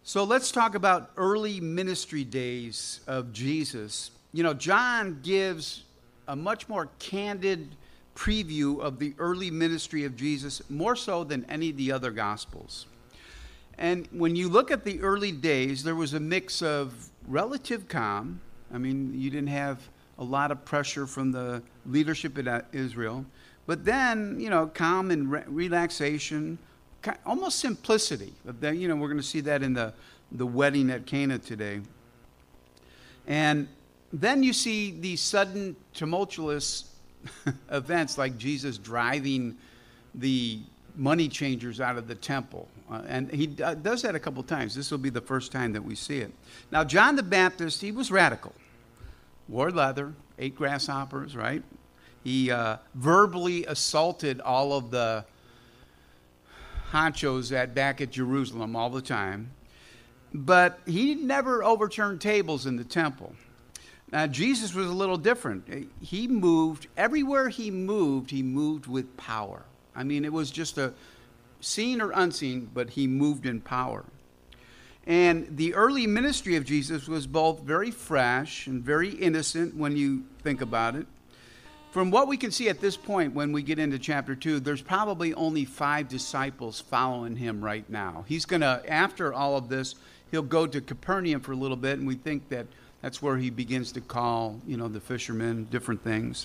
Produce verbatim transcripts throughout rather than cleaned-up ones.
So let's talk about early ministry days of Jesus. You know, John gives a much more candid preview of the early ministry of Jesus, more so than any of the other Gospels. And when you look at the early days, there was a mix of relative calm. I mean, you didn't have a lot of pressure from the leadership in Israel. But then, you know, calm and re- relaxation, almost simplicity. You know, we're going to see that in the, the wedding at Cana today. And then you see these sudden tumultuous events like Jesus driving the money changers out of the temple. Uh, and he d- does that a couple times. This will be the first time that we see it. Now, John the Baptist, he was radical. Wore leather, ate grasshoppers, right? He uh, verbally assaulted all of the honchos at back at Jerusalem all the time, but he never overturned tables in the temple. Now, Jesus was a little different. He moved, everywhere he moved, he moved with power. I mean, it was just a seen or unseen, but he moved in power. And the early ministry of Jesus was both very fresh and very innocent when you think about it. From what we can see at this point, when we get into chapter two, there's probably only five disciples following him right now. He's going to, after all of this, he'll go to Capernaum for a little bit, and we think that that's where he begins to call, you know, the fishermen, different things.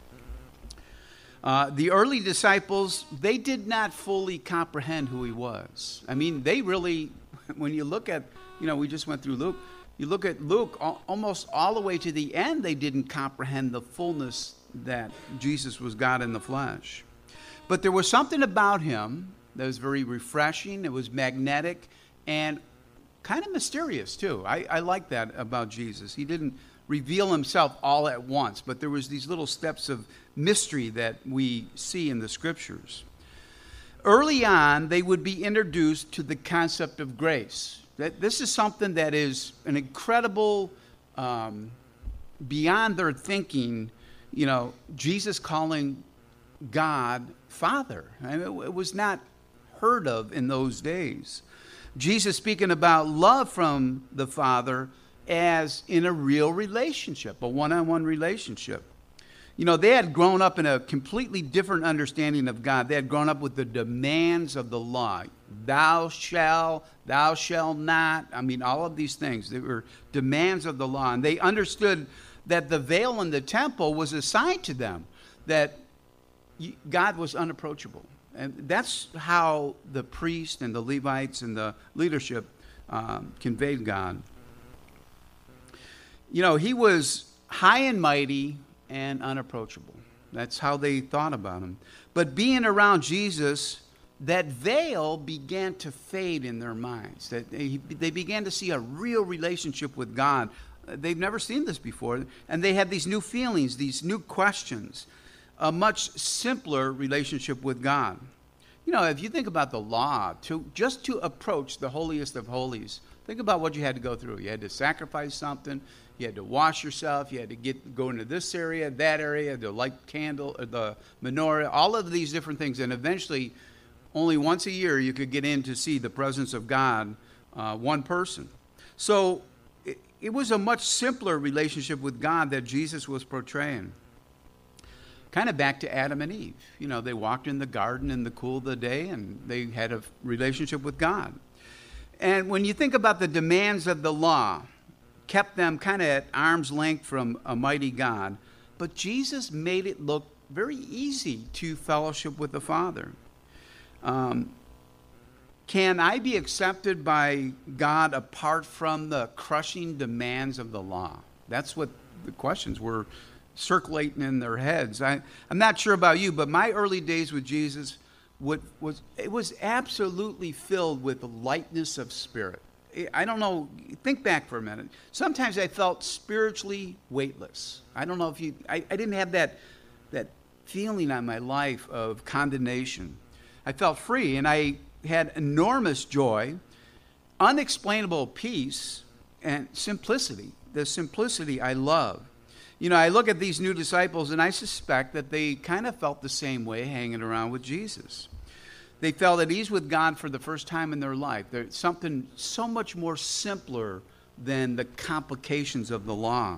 Uh, the early disciples, they did not fully comprehend who he was. I mean, they really, when you look at, you know, we just went through Luke, you look at Luke, almost all the way to the end, they didn't comprehend the fullness that Jesus was God in the flesh. But there was something about him that was very refreshing. It was magnetic and kind of mysterious too. I, I like that about Jesus. He didn't reveal himself all at once, but there was these little steps of mystery that we see in the scriptures. Early on, they would be introduced to the concept of grace. That this is something that is an incredible, um, beyond their thinking. You know, Jesus calling God Father. I mean, it was not heard of in those days. Jesus speaking about love from the Father as in a real relationship, a one-on-one relationship. You know, they had grown up in a completely different understanding of God. They had grown up with the demands of the law. Thou shalt, thou shalt not. I mean, all of these things. They were demands of the law. And they understood that the veil in the temple was a sign to them that God was unapproachable. And that's how the priests and the Levites and the leadership um, conveyed God. You know, he was high and mighty and unapproachable. That's how they thought about him. But being around Jesus, that veil began to fade in their minds. That they, they began to see a real relationship with God. They've never seen this before. And they had these new feelings, these new questions, a much simpler relationship with God. You know, if you think about the law, to just to approach the holiest of holies, think about what you had to go through. You had to sacrifice something. You had to wash yourself. You had to get go into this area, that area, the light candle, or the menorah, all of these different things. And eventually, only once a year, you could get in to see the presence of God, uh, one person. So it, it was a much simpler relationship with God that Jesus was portraying. Kind of back to Adam and Eve. You know, they walked in the garden in the cool of the day, and they had a relationship with God. And when you think about the demands of the law, kept them kind of at arm's length from a mighty God, but Jesus made it look very easy to fellowship with the Father. Um, can I be accepted by God apart from the crushing demands of the law? That's what the questions were circulating in their heads. I, I'm not sure about you, but my early days with Jesus would, was it was absolutely filled with lightness of spirit. I don't know, think back for a minute. Sometimes I felt spiritually weightless. I don't know if you, I, I didn't have that, that feeling on my life of condemnation. I felt free, and I had enormous joy, unexplainable peace, and simplicity. The simplicity I love. You know, I look at these new disciples, and I suspect that they kind of felt the same way hanging around with Jesus. They felt at ease with God for the first time in their life. There's something so much more simpler than the complications of the law.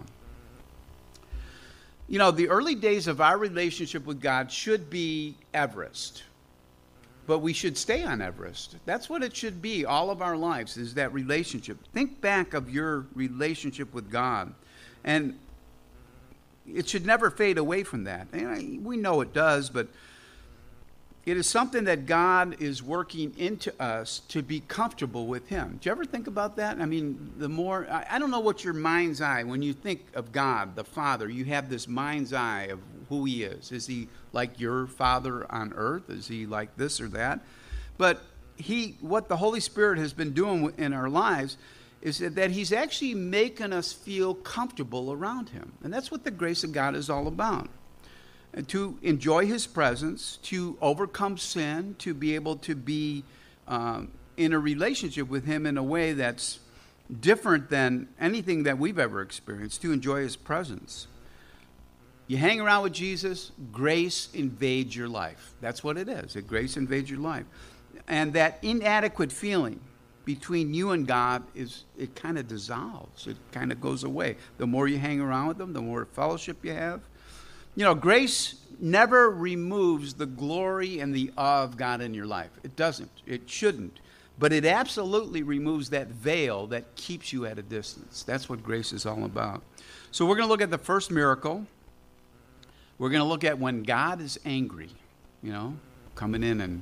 You know, the early days of our relationship with God should be Everest, but we should stay on Everest. That's what it should be, all of our lives, is that relationship. Think back of your relationship with God, and it should never fade away from that. And we know it does, but it is something that God is working into us to be comfortable with Him. Do you ever think about that? I mean, the more, I, I don't know what your mind's eye, when you think of God, the Father, you have this mind's eye of who He is. Is He like your Father on earth? Is He like this or that? But He, what the Holy Spirit has been doing in our lives is that He's actually making us feel comfortable around Him. And that's what the grace of God is all about. And to enjoy His presence, to overcome sin, to be able to be um, in a relationship with Him in a way that's different than anything that we've ever experienced, to enjoy His presence. You hang around with Jesus, grace invades your life. That's what it is. It grace invades your life. And that inadequate feeling between you and God, is it kind of dissolves. It kind of goes away. The more you hang around with Him, the more fellowship you have. You know, grace never removes the glory and the awe of God in your life. It doesn't. It shouldn't. But it absolutely removes that veil that keeps you at a distance. That's what grace is all about. So we're going to look at the first miracle. We're going to look at when God is angry, you know, coming in and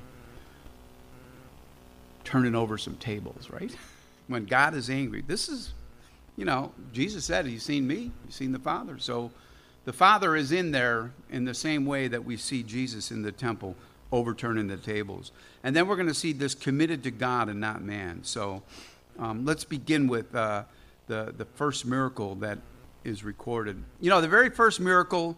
turning over some tables, right? When God is angry. This is, you know, Jesus said, He's seen me, He's seen the Father. So the Father is in there in the same way that we see Jesus in the temple overturning the tables. And then we're going to see this committed to God and not man. So um, let's begin with uh, the, the first miracle that is recorded. You know, the very first miracle,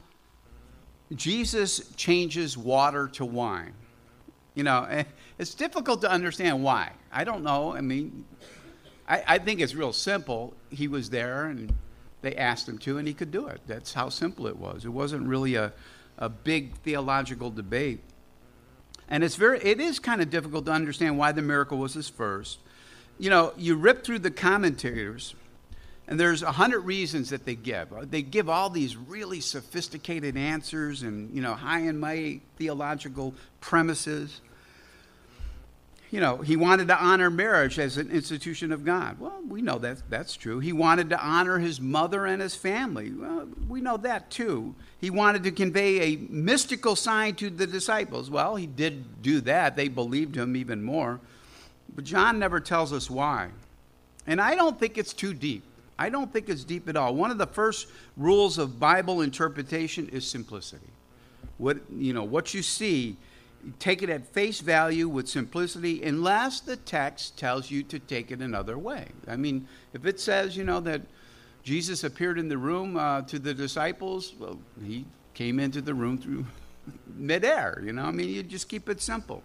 Jesus changes water to wine. You know, it's difficult to understand why. I don't know. I mean, I, I think it's real simple. He was there and they asked Him to, and He could do it. That's how simple it was. It wasn't really a, a big theological debate. And it's very, it is kind of difficult to understand why the miracle was His first. You know, you rip through the commentators, and there's a hundred reasons that they give. They give all these really sophisticated answers and, you know, high and mighty theological premises. You know, He wanted to honor marriage as an institution of God. Well, we know that that's true. He wanted to honor His mother and His family. Well, we know that too. He wanted to convey a mystical sign to the disciples. Well, He did do that. They believed Him even more. But John never tells us why. And I don't think it's too deep. I don't think it's deep at all. One of the first rules of Bible interpretation is simplicity. What, you know, what you see, take it at face value with simplicity, unless the text tells you to take it another way. I mean, if it says, you know, that Jesus appeared in the room uh, to the disciples, well, He came into the room through midair, you know. I mean, you just keep it simple.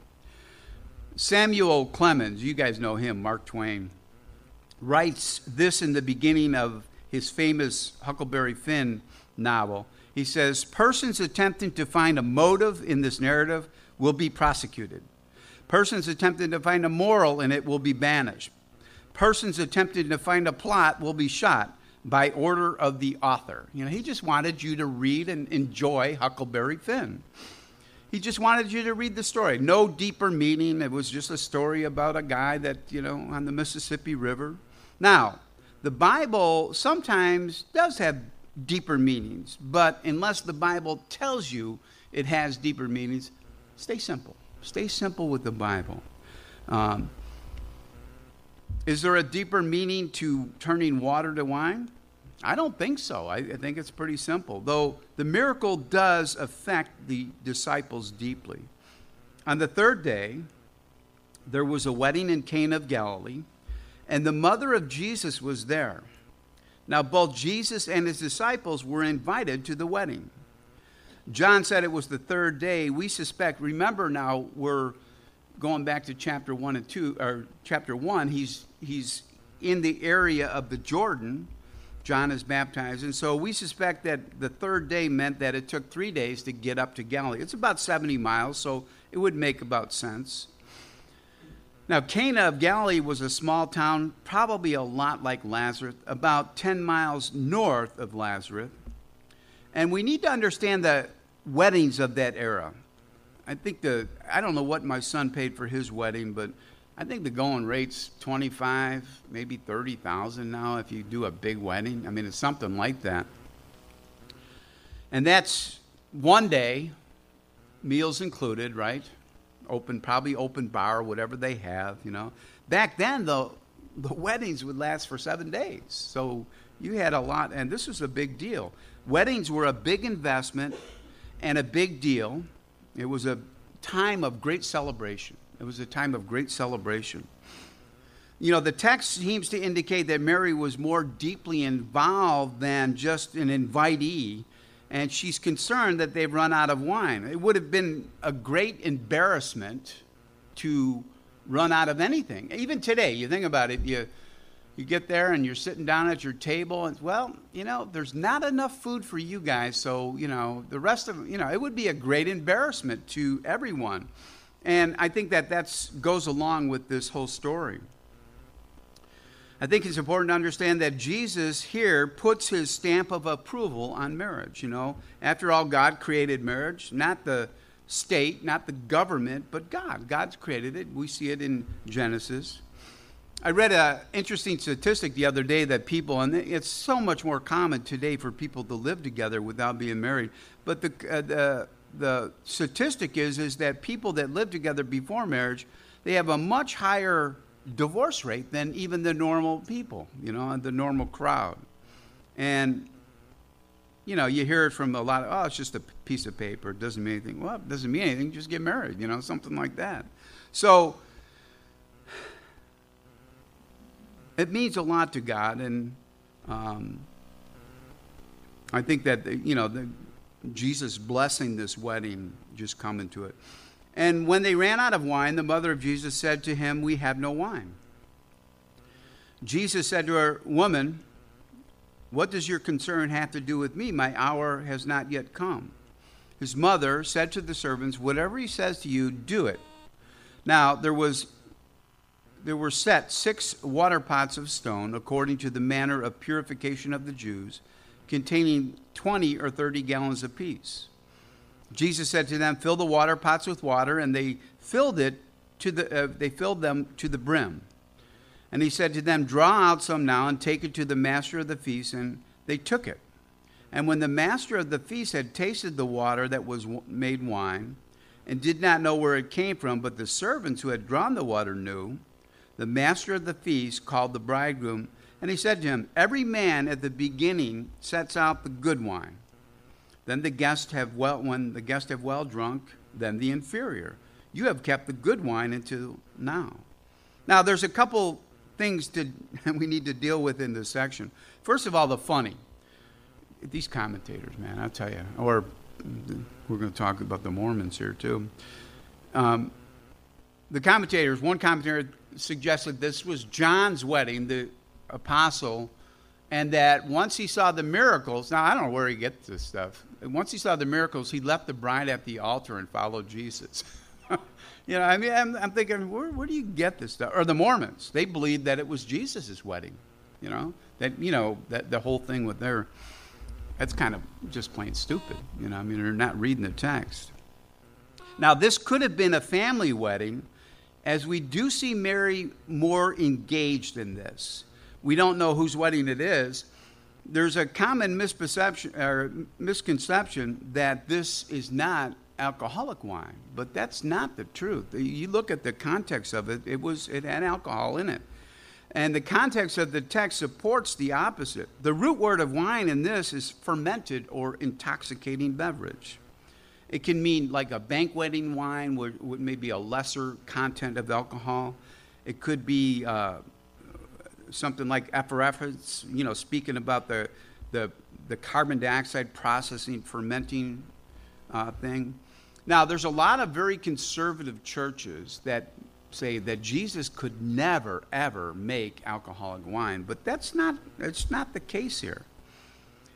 Samuel Clemens, you guys know him, Mark Twain, writes this in the beginning of his famous Huckleberry Finn novel. He says, persons attempting to find a motive in this narrative will be prosecuted. Persons attempting to find a moral in it will be banished. Persons attempting to find a plot will be shot by order of the author. You know, he just wanted you to read and enjoy Huckleberry Finn. He just wanted you to read the story. No deeper meaning. It was just a story about a guy that, you know, on the Mississippi River. Now, the Bible sometimes does have deeper meanings, but unless the Bible tells you it has deeper meanings, stay simple. Stay simple with the Bible. Um, is there a deeper meaning to turning water to wine? I don't think so. I, I think it's pretty simple, though the miracle does affect the disciples deeply. On the third day, there was a wedding in Cana of Galilee, and the mother of Jesus was there. Now, both Jesus and His disciples were invited to the wedding. John said it was the third day. We suspect, remember now, we're going back to chapter one and two, or chapter one, he's he's in the area of the Jordan. John is baptized, and so we suspect that the third day meant that it took three days to get up to Galilee. It's about seventy miles, so it would make about sense. Now, Cana of Galilee was a small town, probably a lot like Nazareth, about ten miles north of Nazareth. And we need to understand the weddings of that era. I think the, I don't know what my son paid for his wedding, but I think the going rate's twenty-five, maybe thirty thousand now if you do a big wedding. I mean, it's something like that. And that's one day, meals included, right? Open, probably open bar, whatever they have, you know. Back then, the the weddings would last for seven days. So you had a lot, and this was a big deal. Weddings were a big investment and a big deal. It was a time of great celebration. It was a time of great celebration. You know, the text seems to indicate that Mary was more deeply involved than just an invitee, and she's concerned that they've run out of wine. It would have been a great embarrassment to run out of anything. Even today, you think about it, you you get there and you're sitting down at your table, and, well, you know, there's not enough food for you guys, so, you know, the rest of, you know, it would be a great embarrassment to everyone. And I think that that goes along with this whole story. I think it's important to understand that Jesus here puts his stamp of approval on marriage. You know, after all, God created marriage, not the state, not the government, but God. God's created it. We see it in Genesis. I read an interesting statistic the other day that people, and it's so much more common today for people to live together without being married, but the uh, the, the statistic is, is that people that live together before marriage, they have a much higher divorce rate than even the normal people, you know, the normal crowd. And, you know, you hear it from a lot of, oh, it's just a piece of paper. It doesn't mean anything. Well, it doesn't mean anything. Just get married, you know, something like that. So it means a lot to God. And um, I think that, you know, the, Jesus blessing this wedding just come into it. And when they ran out of wine, the mother of Jesus said to him, "We have no wine." Jesus said to her, "Woman, what does your concern have to do with me? My hour has not yet come." His mother said to the servants, "Whatever he says to you, do it." Now, there was there were set six water pots of stone, according to the manner of purification of the Jews, containing twenty or thirty gallons apiece. Jesus said to them, "Fill the water pots with water," and they filled it to the uh, they filled them to the brim. And he said to them, "Draw out some now and take it to the master of the feast." And they took it. And when the master of the feast had tasted the water that was made wine, and did not know where it came from, but the servants who had drawn the water knew, the master of the feast called the bridegroom, and he said to him, "Every man at the beginning sets out the good wine. Then the guests have well, when the guests have well drunk, then the inferior. You have kept the good wine until now." Now, there's a couple things to we need to deal with in this section. First of all, the funny. These commentators, man, I'll tell you. Or we're going to talk about the Mormons here, too. Um, the commentators, one commentator suggested this was John's wedding, the apostle, and that once he saw the miracles, now I don't know where he gets this stuff. Once he saw the miracles, he left the bride at the altar and followed Jesus. You know, I mean, I'm, I'm thinking, where, where do you get this stuff? Or the Mormons, they believed that it was Jesus' wedding. You know, that, you know, that the whole thing with their, that's kind of just plain stupid. You know, I mean, they're not reading the text. Now, this could have been a family wedding, as we do see Mary more engaged in this. We don't know whose wedding it is. There's a common misperception or misconception that this is not alcoholic wine, but that's not the truth. You look at the context of it, it was it had alcohol in it. And the context of the text supports the opposite. The root word of wine in this is fermented or intoxicating beverage. It can mean like a banqueting wine with, with maybe a lesser content of alcohol. It could be uh, something like effervescence, you know, speaking about the the, the carbon dioxide processing, fermenting uh, thing. Now, there's a lot of very conservative churches that say that Jesus could never, ever make alcoholic wine, but that's not, it's not the case here.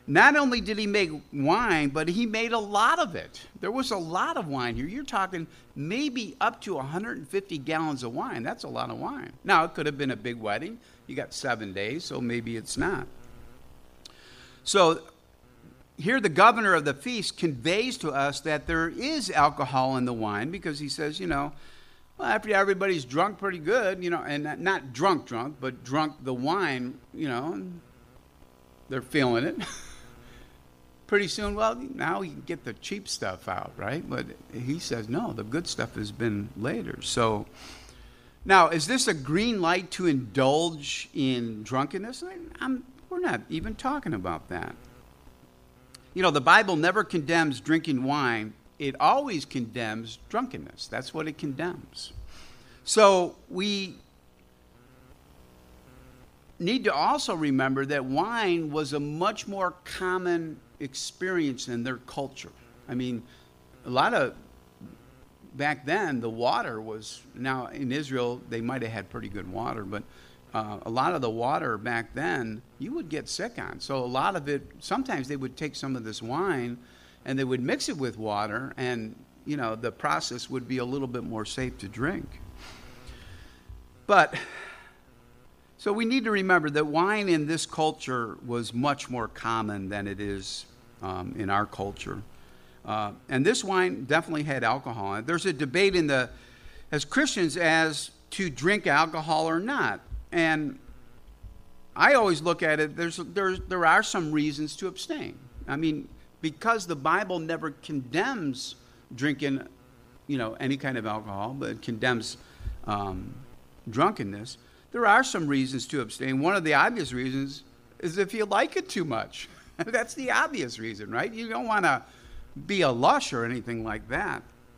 Not only did he make wine, but he made a lot of it. There was a lot of wine here. You're talking maybe up to one hundred fifty gallons of wine. That's a lot of wine. Now, it could have been a big wedding. You got seven days, so maybe it's not. So here the governor of the feast conveys to us that there is alcohol in the wine, because he says, you know, well, after everybody's drunk pretty good, you know, and not, not drunk drunk, but drunk the wine, you know, they're feeling it. Pretty soon, well, now you can get the cheap stuff out, right? But he says, no, the good stuff has been later. So now, is this a green light to indulge in drunkenness? I'm, we're not even talking about that. You know, the Bible never condemns drinking wine. It always condemns drunkenness. That's what it condemns. So we need to also remember that wine was a much more common experience in their culture. I mean, a lot of, back then, the water was, now in Israel, they might have had pretty good water, but uh, a lot of the water back then, you would get sick on. So a lot of it, sometimes they would take some of this wine and they would mix it with water, and, you know, the process would be a little bit more safe to drink. But so we need to remember that wine in this culture was much more common than it is um, in our culture. Uh, and this wine definitely had alcohol in it. There's a debate in the, as Christians, as to drink alcohol or not. And I always look at it, there's, there's, there are some reasons to abstain. I mean, because the Bible never condemns drinking, you know, any kind of alcohol, but it condemns um, drunkenness. There are some reasons to abstain. One of the obvious reasons is if you like it too much. That's the obvious reason, right? You don't want to be a lush or anything like that.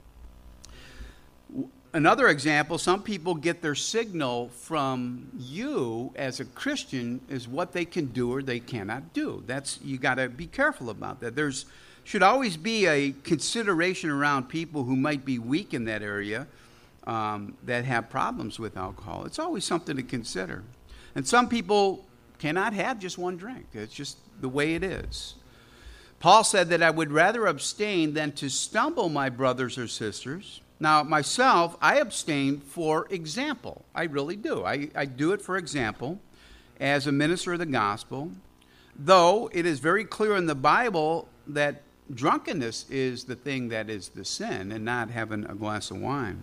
Another example, some people get their signal from you as a Christian is what they can do or they cannot do. That's, you got to be careful about that. There's should always be a consideration around people who might be weak in that area. Um, that have problems with alcohol. It's always something to consider. And some people cannot have just one drink. It's just the way it is. Paul said that I would rather abstain than to stumble my brothers or sisters. Now, myself, I abstain for example. I really do. I, I do it for example as a minister of the gospel, though it is very clear in the Bible that drunkenness is the thing that is the sin and not having a glass of wine.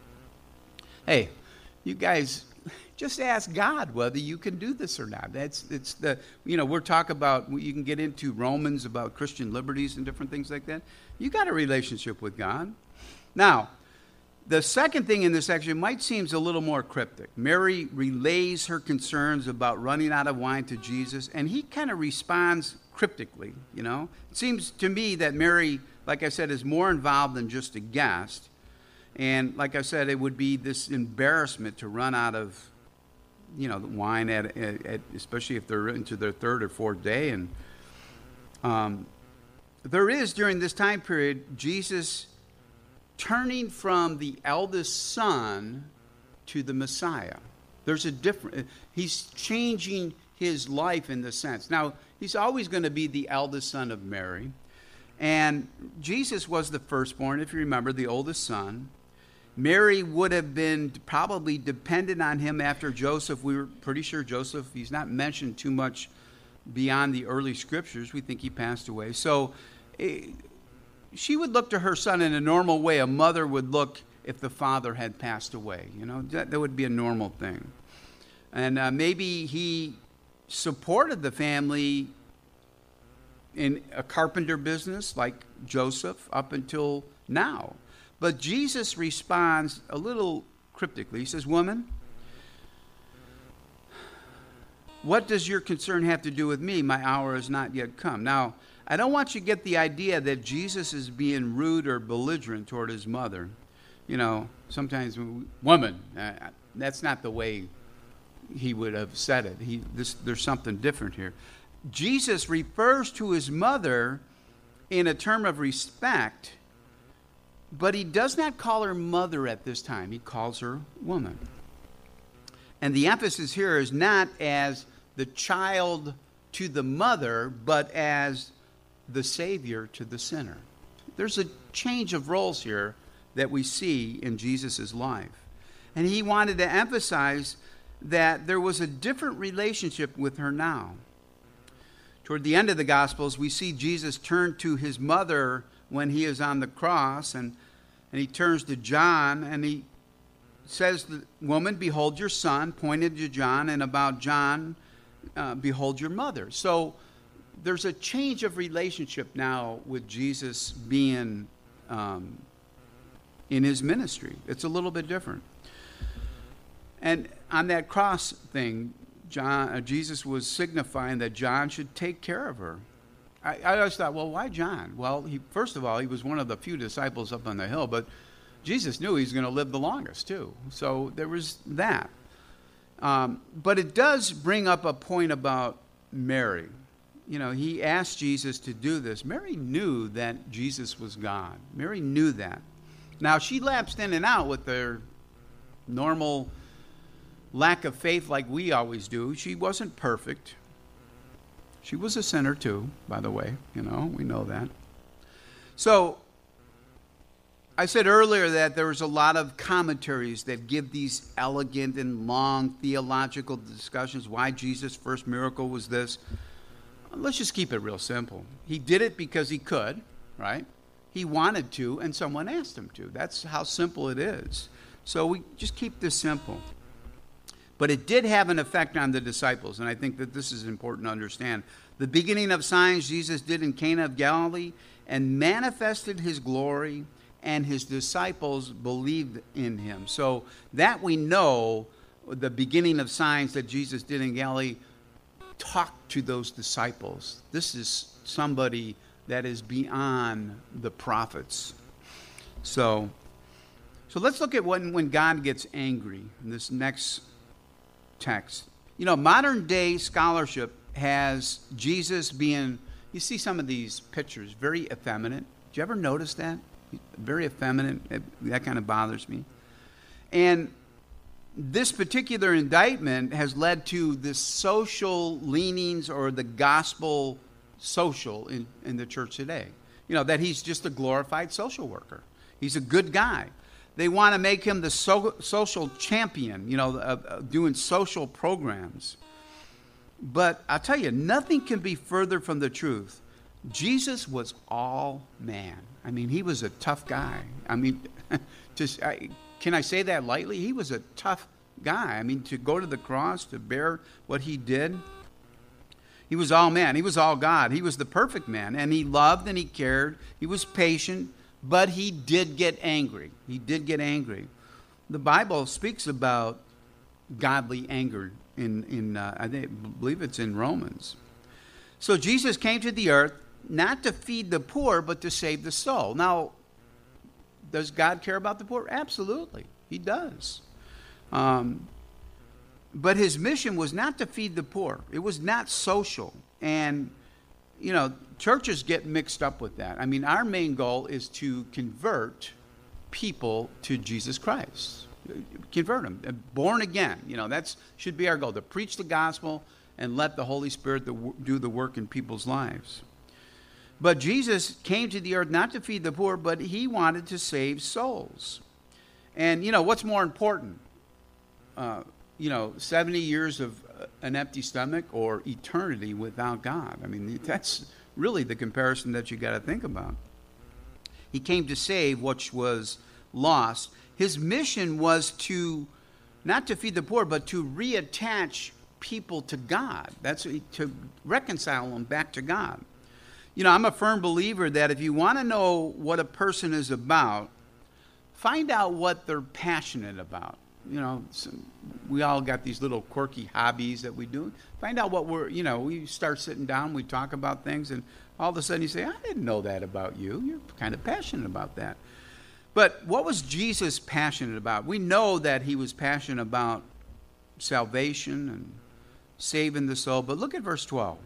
Hey, you guys, just ask God whether you can do this or not. That's it's the you know we're talking about, you can get into Romans about Christian liberties and different things like that. You got a relationship with God. Now, the second thing in this section might seem a little more cryptic. Mary relays her concerns about running out of wine to Jesus, and he kind of responds cryptically. You know, it seems to me that Mary, like I said, is more involved than just a guest. And like I said, it would be this embarrassment to run out of, you know, the wine, at, at, at especially if they're into their third or fourth day. And um, there is, during this time period, Jesus turning from the eldest son to the Messiah. There's a different, he's changing his life in the sense. Now, he's always going to be the eldest son of Mary. And Jesus was the firstborn, if you remember, the oldest son. Mary would have been probably dependent on him after Joseph. We were pretty sure Joseph, he's not mentioned too much beyond the early scriptures. We think he passed away. So eh, she would look to her son in a normal way a mother would look if the father had passed away. You know, that, that would be a normal thing. And uh, maybe he supported the family in a carpenter business like Joseph up until now. But Jesus responds a little cryptically. He says, "Woman, what does your concern have to do with me? My hour has not yet come." Now, I don't want you to get the idea that Jesus is being rude or belligerent toward his mother. You know, sometimes, woman, uh, that's not the way he would have said it. He, this, there's something different here. Jesus refers to his mother in a term of respect, but he does not call her mother at this time. He calls her woman. And the emphasis here is not as the child to the mother, but as the Savior to the sinner. There's a change of roles here that we see in Jesus' life. And he wanted to emphasize that there was a different relationship with her now. Toward the end of the Gospels, we see Jesus turn to his mother when he is on the cross, and, and he turns to John, and he says, "Woman, behold your son," pointed to John, and about John, uh, behold your mother. So there's a change of relationship now with Jesus being um, in his ministry. It's a little bit different. And on that cross thing, John, uh, Jesus was signifying that John should take care of her. I, I always thought, well, why John? Well, he, first of all, he was one of the few disciples up on the hill, but Jesus knew he was going to live the longest, too. So there was that. Um, but it does bring up a point about Mary. You know, he asked Jesus to do this. Mary knew that Jesus was God. Mary knew that. Now, she lapsed in and out with their normal lack of faith like we always do. She wasn't perfect. She was a sinner too, by the way. You know, we know that. So, I said earlier that there was a lot of commentaries that give these elegant and long theological discussions why Jesus' first miracle was this. Let's just keep it real simple. He did it because he could, right? He wanted to, and someone asked him to. That's how simple it is. So we just keep this simple. But it did have an effect on the disciples, and I think that this is important to understand. The beginning of signs Jesus did in Cana of Galilee and manifested his glory, and his disciples believed in him. So that we know, the beginning of signs that Jesus did in Galilee talked to those disciples. This is somebody that is beyond the prophets. So, so let's look at when, when God gets angry in this next text. You know, modern day scholarship has Jesus being, you see some of these pictures, very effeminate. Did you ever notice that? Very effeminate. It, that kind of bothers me. And this particular indictment has led to the social leanings or the gospel social in, in the church today. You know, that he's just a glorified social worker. He's a good guy. They want to make him the so, social champion, you know, uh, uh, doing social programs. But I'll tell you, nothing can be further from the truth. Jesus was all man. I mean, he was a tough guy. I mean, just I, can I say that lightly? He was a tough guy. I mean, to go to the cross, to bear what he did. He was all man. He was all God. He was the perfect man. And he loved and he cared. He was patient. But he did get angry. He did get angry. The Bible speaks about godly anger in, in uh, I think, believe it's in Romans. So Jesus came to the earth not to feed the poor, but to save the soul. Now, does God care about the poor? Absolutely. He does. Um, but his mission was not to feed the poor. It was not social. And, you know, churches get mixed up with that. I mean, our main goal is to convert people to Jesus Christ. Convert them. Born again. You know, that should be our goal, to preach the gospel and let the Holy Spirit do the work in people's lives. But Jesus came to the earth not to feed the poor, but he wanted to save souls. And, you know, what's more important? Uh, you know, seventy years of an empty stomach or eternity without God? I mean, that's really the comparison that you got to think about. He came to save what was lost. His mission was to, not to feed the poor, but to reattach people to God. That's to reconcile them back to God. You know, I'm a firm believer that if you want to know what a person is about, find out what they're passionate about. You know, we all got these little quirky hobbies that we do. Find out what we're, you know, we start sitting down, we talk about things, and all of a sudden you say, I didn't know that about you. You're kind of passionate about that. But what was Jesus passionate about? We know that he was passionate about salvation and saving the soul. But look at verse twelve.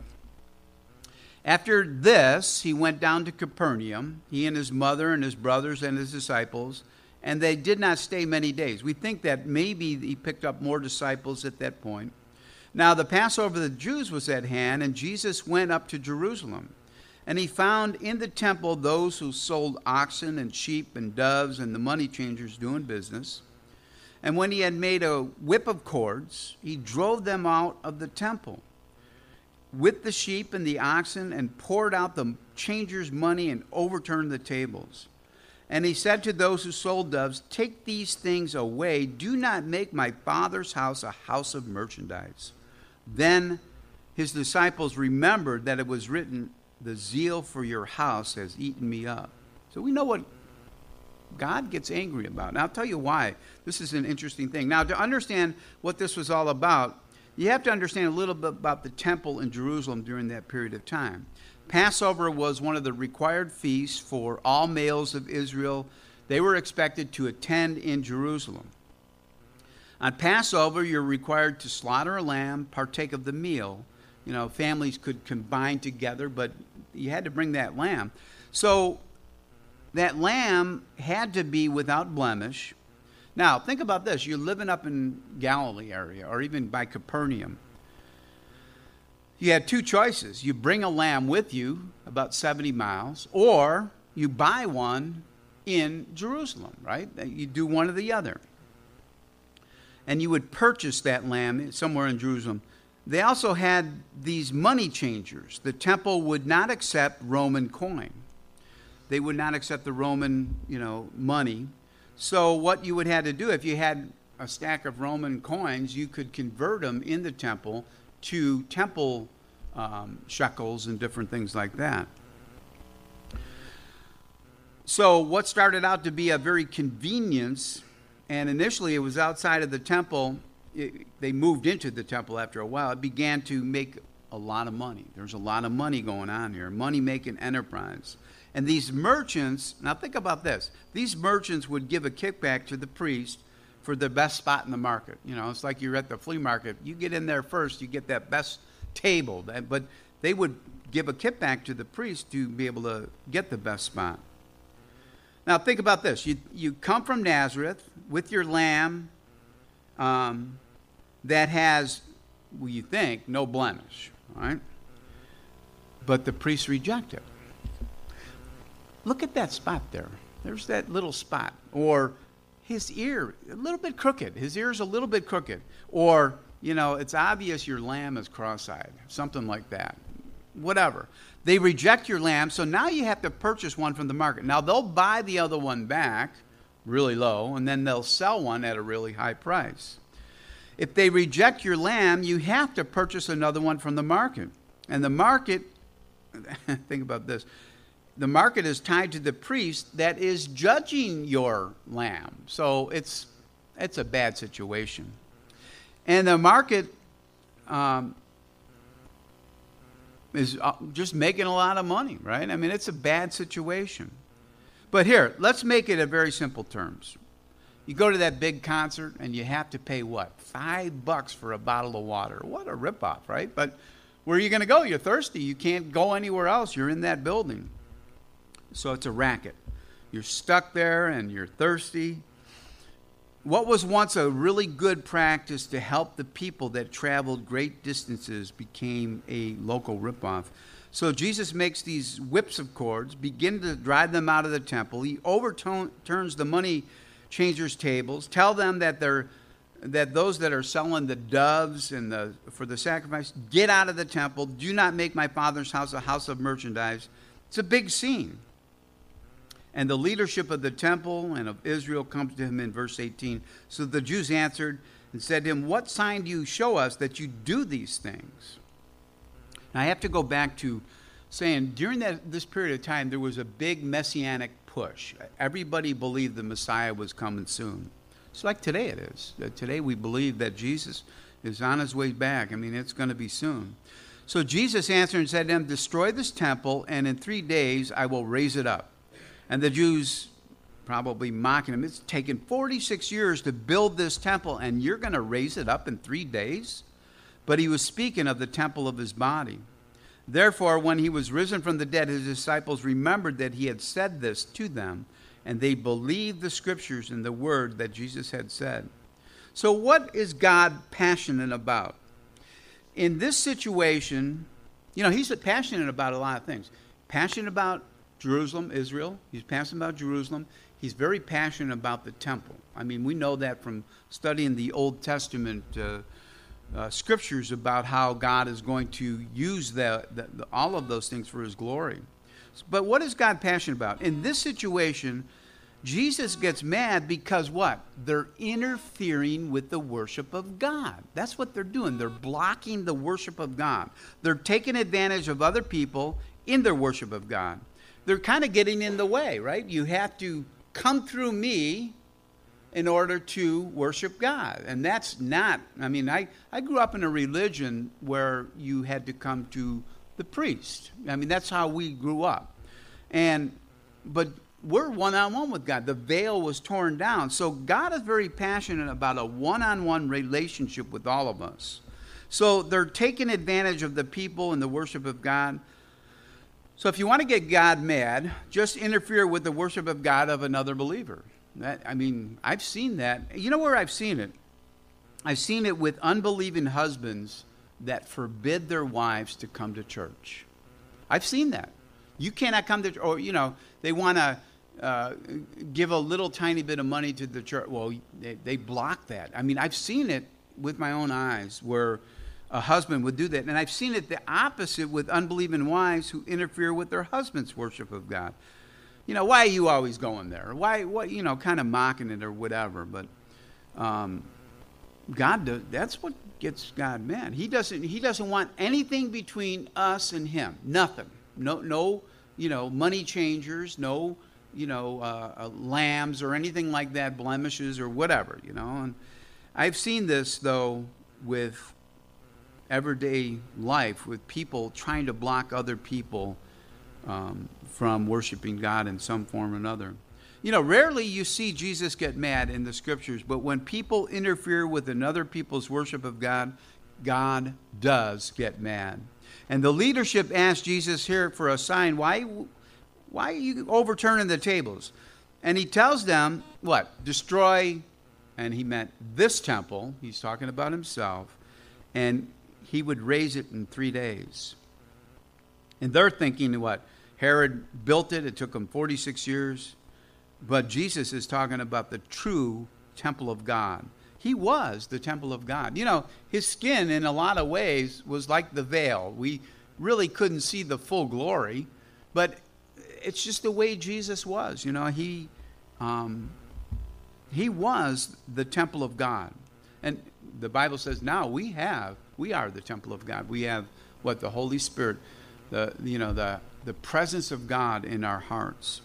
After this, he went down to Capernaum, he and his mother and his brothers and his disciples, and they did not stay many days. We think that maybe he picked up more disciples at that point. Now the Passover of the Jews was at hand, and Jesus went up to Jerusalem. And he found in the temple those who sold oxen and sheep and doves and the money changers doing business. And when he had made a whip of cords, he drove them out of the temple with the sheep and the oxen, and poured out the changers' money and overturned the tables. And he said to those who sold doves, "Take these things away. Do not make my Father's house a house of merchandise." Then his disciples remembered that it was written, "The zeal for your house has eaten me up." So we know what God gets angry about. And I'll tell you why. This is an interesting thing. Now, to understand what this was all about, you have to understand a little bit about the temple in Jerusalem during that period of time. Passover was one of the required feasts for all males of Israel. They were expected to attend in Jerusalem. On Passover, you're required to slaughter a lamb, partake of the meal. You know, families could combine together, but you had to bring that lamb. So that lamb had to be without blemish. Now, think about this. You're living up in Galilee area, or even by Capernaum. You had two choices. You bring a lamb with you about seventy miles, or you buy one in Jerusalem, right? You do one or the other. And you would purchase that lamb somewhere in Jerusalem. They also had these money changers. The temple would not accept Roman coin. They would not accept the Roman, you know, money. So what you would have to do, if you had a stack of Roman coins, you could convert them in the temple to temple um, shekels and different things like that. So what started out to be a very convenience, and initially it was outside of the temple, it, they moved into the temple after a while, it began to make a lot of money. There's a lot of money going on here, money-making enterprise. And these merchants, now think about this, these merchants would give a kickback to the priest for the best spot in the market. You know, it's like you're at the flea market. You get in there first, you get that best table. But they would give a kickback to the priest to be able to get the best spot. Now think about this. You, you come from Nazareth with your lamb um, that has, well, you think, no blemish. All right? But the priests reject it. Look at that spot there. There's that little spot. Or his ear, a little bit crooked. His ear's a little bit crooked. Or, you know, it's obvious your lamb is cross-eyed. Something like that. Whatever. They reject your lamb, so now you have to purchase one from the market. Now, they'll buy the other one back really low, and then they'll sell one at a really high price. If they reject your lamb, you have to purchase another one from the market. And the market, think about this, the market is tied to the priest that is judging your lamb. So it's it's a bad situation. And the market um, is just making a lot of money, right? I mean, it's a bad situation. But here, let's make it in very simple terms. You go to that big concert and you have to pay what? Five bucks for a bottle of water. What a ripoff, right? But where are you going to go? You're thirsty. You can't go anywhere else. You're in that building. So it's a racket. You're stuck there and you're thirsty. What was once a really good practice to help the people that traveled great distances became a local ripoff. So Jesus makes these whips of cords, begin to drive them out of the temple. He overturns the money changers' tables, tell them that they're that those that are selling the doves and the for the sacrifice, get out of the temple. Do not make my Father's house a house of merchandise. It's a big scene. And the leadership of the temple and of Israel comes to him in verse eighteen. So the Jews answered and said to him, "What sign do you show us that you do these things?" Now I have to go back to saying during that this period of time there was a big messianic push. Everybody believed the Messiah was coming soon. It's like today it is. Today we believe that Jesus is on his way back. I mean, it's going to be soon. So Jesus answered and said to them, "Destroy this temple, and in three days I will raise it up." And the Jews probably mocking him. It's taken forty-six years to build this temple, and you're going to raise it up in three days? But he was speaking of the temple of his body. Therefore, when he was risen from the dead, his disciples remembered that he had said this to them, and they believed the scriptures and the word that Jesus had said. So what is God passionate about? in this situation, you know, he's passionate about a lot of things. Passionate about Jerusalem, Israel. He's passionate about Jerusalem. He's very passionate about the temple. I mean, we know that from studying the Old Testament uh, uh, scriptures about how God is going to use the, the, the, all of those things for his glory. But what is God passionate about? In this situation, Jesus gets mad because what? They're interfering with the worship of God. That's what they're doing. They're blocking the worship of God. They're taking advantage of other people in their worship of God. They're kind of getting in the way, right? You have to come through me in order to worship God. And that's not, I mean, I, I grew up in a religion where you had to come to the priest. I mean, that's how we grew up. And, but we're one-on-one with God. The veil was torn down. So God is very passionate about a one-on-one relationship with all of us. So they're taking advantage of the people in the worship of God. So if you want to get God mad, just interfere with the worship of God of another believer. That, I mean, I've seen that. You know where I've seen it? I've seen it with unbelieving husbands that forbid their wives to come to church. I've seen that. You cannot come to, or, you know, they want to uh, give a little tiny bit of money to the church. Well, they, they block that. I mean, I've seen it with my own eyes where a husband would do that. And I've seen it the opposite with unbelieving wives who interfere with their husband's worship of God. You know, why are you always going there? Why, what, you know, kind of mocking it or whatever. But um, God, does, that's what gets God mad. He doesn't, he doesn't want anything between us and him. Nothing. No, no, you know, money changers, no, you know, uh, uh, lambs or anything like that, blemishes or whatever, you know. And I've seen this, though, with everyday life, with people trying to block other people um, from worshiping God in some form or another. You know, rarely you see Jesus get mad in the scriptures, but when people interfere with another people's worship of God, God does get mad. And the leadership asked Jesus here for a sign. Why, why are you overturning the tables? And he tells them, what? Destroy, and he meant this temple. He's talking about himself. And he would raise it in three days. And they're thinking, what? Herod built it. It took him forty-six years. But Jesus is talking about the true temple of God. He was the temple of God. You know, his skin in a lot of ways was like the veil. We really couldn't see the full glory, but it's just the way Jesus was. You know, he um, he was the temple of God. And the Bible says now we have, we are the temple of God. We have what? The Holy Spirit, the you know, the the presence of God in our hearts.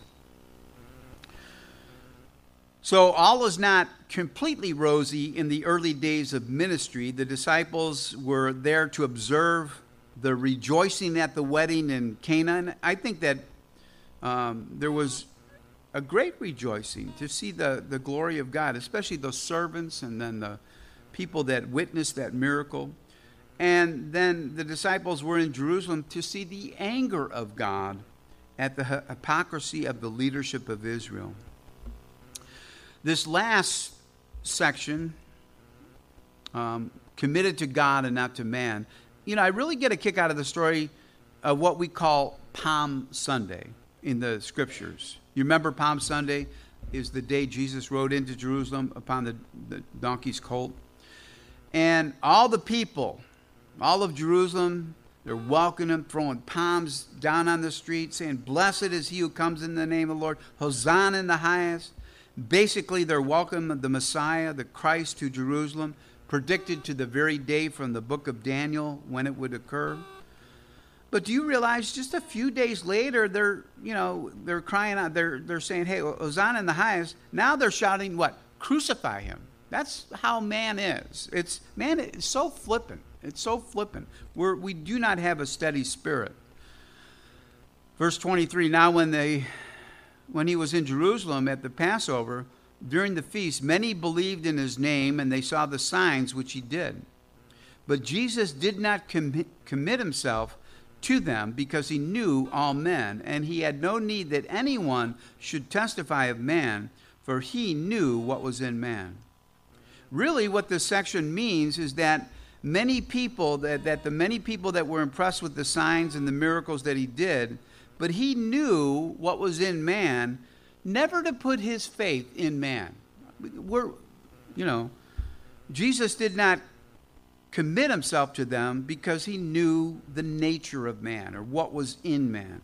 So all is not completely rosy in the early days of ministry. The disciples were there to observe the rejoicing at the wedding in Cana. I think that um, there was a great rejoicing to see the, the glory of God, especially those servants and then the people that witnessed that miracle. And then the disciples were in Jerusalem to see the anger of God at the hypocrisy of the leadership of Israel. This last section, um, committed to God and not to man, you know, I really get a kick out of the story of what we call Palm Sunday in the scriptures. You remember Palm Sunday is the day Jesus rode into Jerusalem upon the, the donkey's colt. And all the people, all of Jerusalem, they're welcoming him, throwing palms down on the street, saying, "Blessed is he who comes in the name of the Lord. Hosanna in the highest." Basically, they're welcoming the Messiah, the Christ, to Jerusalem, predicted to the very day from the book of Daniel when it would occur. But do you realize just a few days later, they're, you know, they're crying out, they're, they're saying, "Hey, Hosanna in the highest." Now they're shouting, what? Crucify him. That's how man is. It's, man, it's so flippant. It's so flippant. We're, we do not have a steady spirit. Verse twenty-three, now when they... When he was in Jerusalem at the Passover, during the feast, many believed in his name, and they saw the signs which he did. But Jesus did not com- commit himself to them because he knew all men, and he had no need that anyone should testify of man, for he knew what was in man. Really, what this section means is that many people, that, that the many people that were impressed with the signs and the miracles that he did, but he knew what was in man, never to put his faith in man. We're, you know, Jesus did not commit himself to them because he knew the nature of man or what was in man.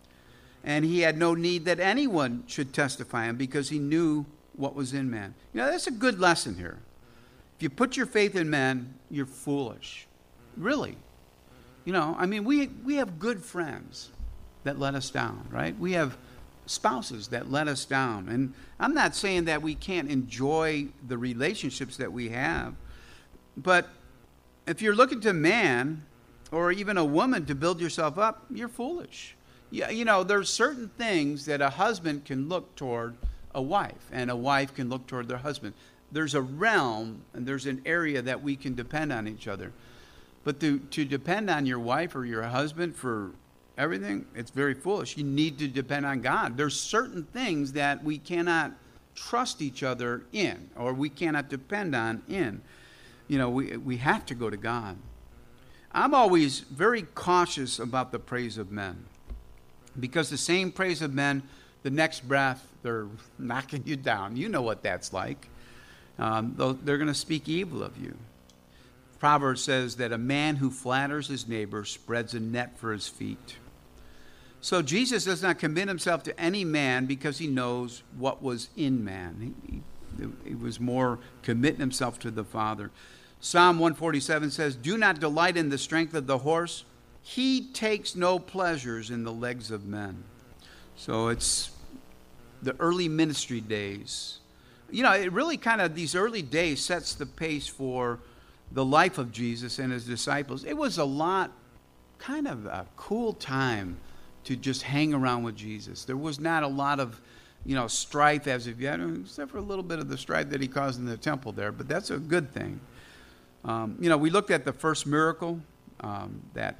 And he had no need that anyone should testify him because he knew what was in man. You know, that's a good lesson here. If you put your faith in men, you're foolish. Really. You know, I mean, we, we have good friends that let us down, right? We have spouses that let us down. And I'm not saying that we can't enjoy the relationships that we have, but if you're looking to man or even a woman to build yourself up, you're foolish. Yeah, you know, there's certain things that a husband can look toward a wife, and a wife can look toward their husband. There's a realm and there's an area that we can depend on each other. But to, to depend on your wife or your husband for everything, it's very foolish. You need to depend on God. There's certain things that we cannot trust each other in, or we cannot depend on in. You know, we, we have to go to God. I'm always very cautious about the praise of men, because the same praise of men, the next breath, they're knocking you down. You know what that's like. Um, they're going to speak evil of you. Proverbs says that a man who flatters his neighbor spreads a net for his feet. So Jesus does not commit himself to any man because he knows what was in man. He, he, he was more committing himself to the Father. Psalm one forty-seven says, "Do not delight in the strength of the horse. He takes no pleasures in the legs of men." So it's the early ministry days. You know, it really kind of, these early days sets the pace for the life of Jesus and his disciples. It was a lot, kind of a cool time to just hang around with Jesus. There was not a lot of, you know, strife as of yet, except for a little bit of the strife that he caused in the temple there, but that's a good thing. Um, you know, we looked at the first miracle, um, that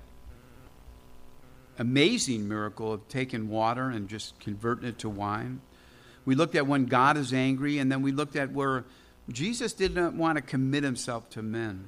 amazing miracle of taking water and just converting it to wine. We looked at when God is angry, and then we looked at where Jesus did not want to commit himself to men.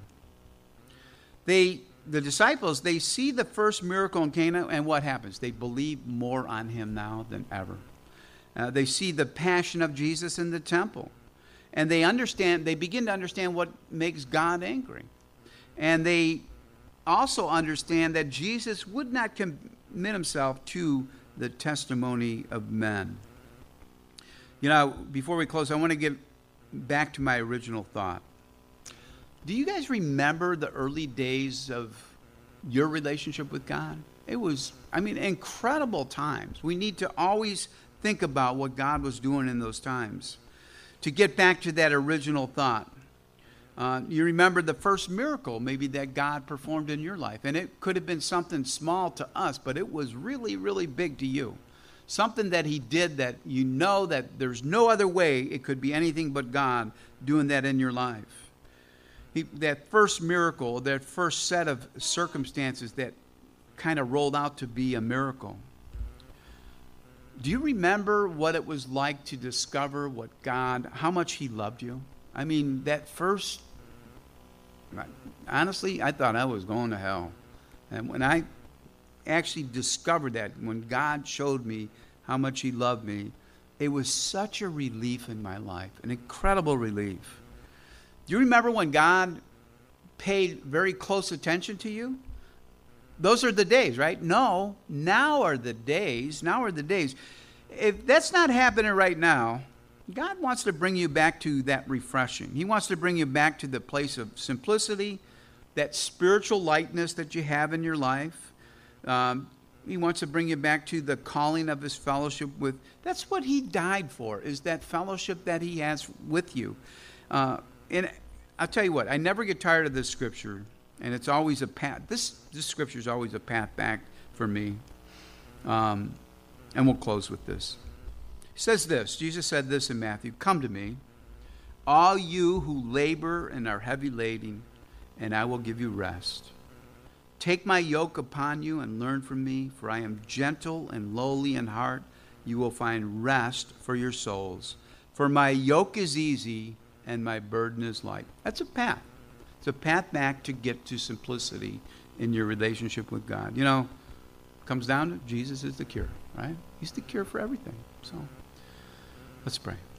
They, the disciples, they see the first miracle in Cana, and what happens? They believe more on him now than ever. Uh, they see the passion of Jesus in the temple, and they understand, they begin to understand what makes God angry. And they also understand that Jesus would not commit himself to the testimony of men. You know, before we close, I want to get back to my original thought. Do you guys remember the early days of your relationship with God? It was, I mean, incredible times. We need to always think about what God was doing in those times. To get back to that original thought, uh, you remember the first miracle maybe that God performed in your life. And it could have been something small to us, but it was really, really big to you. Something that he did that you know that there's no other way it could be anything but God doing that in your life. He, that first miracle, that first set of circumstances that kind of rolled out to be a miracle. Do you remember what it was like to discover what God, how much he loved you? I mean, that first, honestly, I thought I was going to hell. And when I actually discovered that, when God showed me how much he loved me, it was such a relief in my life, an incredible relief. Do you remember when God paid very close attention to you? Those are the days, right? No, now are the days. Now are the days. If that's not happening right now, God wants to bring you back to that refreshing. He wants to bring you back to the place of simplicity, that spiritual lightness that you have in your life. Um, he wants to bring you back to the calling of his fellowship with. That's what he died for, is that fellowship that he has with you. Uh, and I'll tell you what, I never get tired of this scripture, and it's always a path. This this scripture is always a path back for me. Um, and we'll close with this. He says this. Jesus said this in Matthew: "Come to me, all you who labor and are heavy laden, and I will give you rest. Take my yoke upon you and learn from me, for I am gentle and lowly in heart. You will find rest for your souls. For my yoke is easy and my burden is light." That's a path. It's a path back to get to simplicity in your relationship with God. You know, it comes down to Jesus is the cure, right? He's the cure for everything. So let's pray.